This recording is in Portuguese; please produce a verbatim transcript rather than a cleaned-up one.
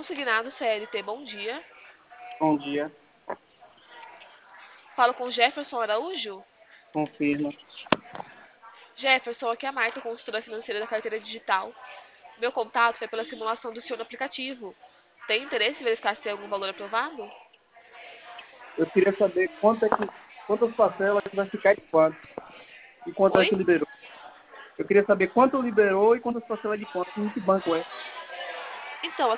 consignado C L T, bom dia. Bom dia. Falo com Jefferson Araújo? Confirma. Jefferson, aqui é a Marta, consultora financeira da carteira digital. Meu contato foi pela simulação do senhor no aplicativo. Tem interesse em verificar se tem algum valor aprovado? Eu queria saber quanto é que, quantas parcelas que vai ficar e quanto. E quanto é Oi? que liberou. Eu queria saber quanto liberou e quantas parcelas de quanto. Em que banco é?